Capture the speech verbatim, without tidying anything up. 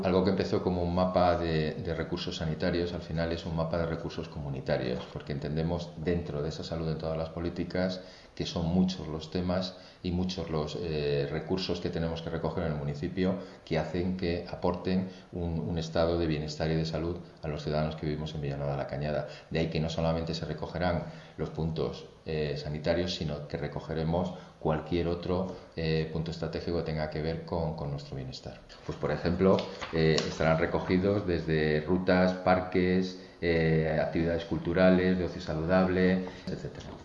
Algo que empezó como un mapa de, de recursos sanitarios, al final es un mapa de recursos comunitarios, porque entendemos dentro de esa salud en todas las políticas que son muchos los temas y muchos los eh, recursos que tenemos que recoger en el municipio que hacen que aporten un, un estado de bienestar y de salud a los ciudadanos que vivimos en Villanueva de la Cañada. De ahí que no solamente se recogerán los puntos eh, sanitarios, sino que recogeremos cualquier otro eh, punto estratégico que tenga que ver con, con nuestro bienestar. Pues por ejemplo, eh, estarán recogidos desde rutas, parques, eh, actividades culturales, de ocio saludable, etcétera.